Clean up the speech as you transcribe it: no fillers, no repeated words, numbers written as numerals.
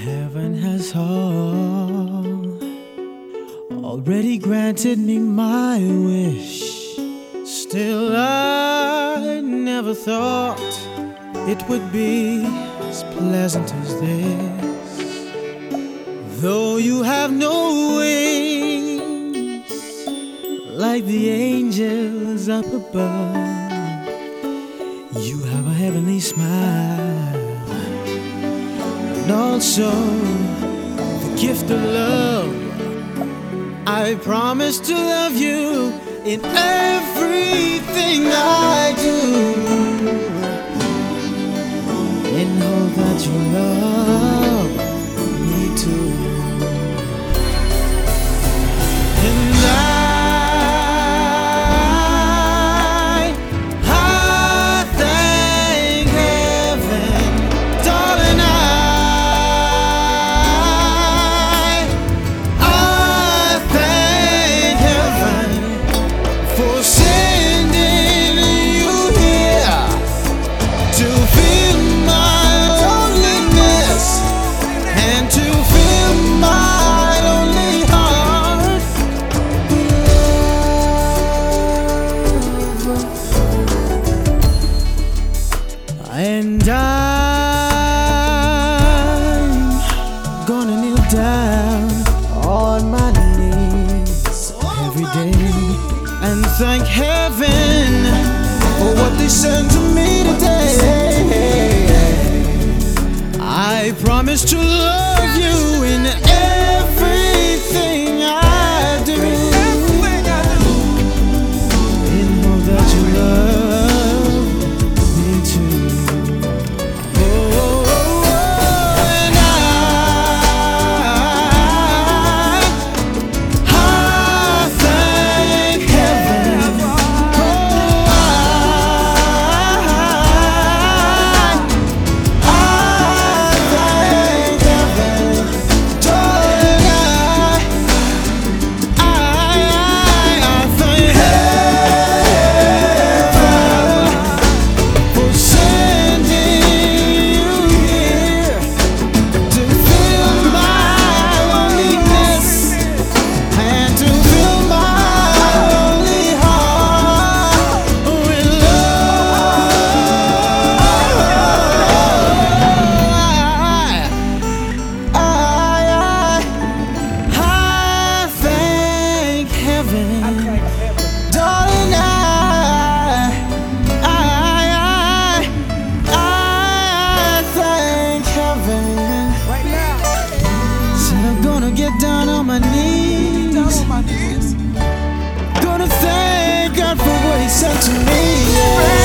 Heaven has already granted me my wish. Still, I never thought it would be as pleasant as this. Though you have no wings like the angels up above, you have a heavenly smile, and also the gift of love. I promise to love you in everything I do, and hope that you love me too. And I thank heaven, darling. I thank heaven for sending you here to fill my loneliness and to fill my lonely heart with love. And I'm gonna kneel down on my knees every day and thank heaven for what they sent to me today. I promise to love you in everything I do, and hope that you love me too. Oh, and I thank heaven. Darling, I thank heaven. Right now. Said I'm gonna get down on my knees. Gonna thank God for what He sent to me. Yeah.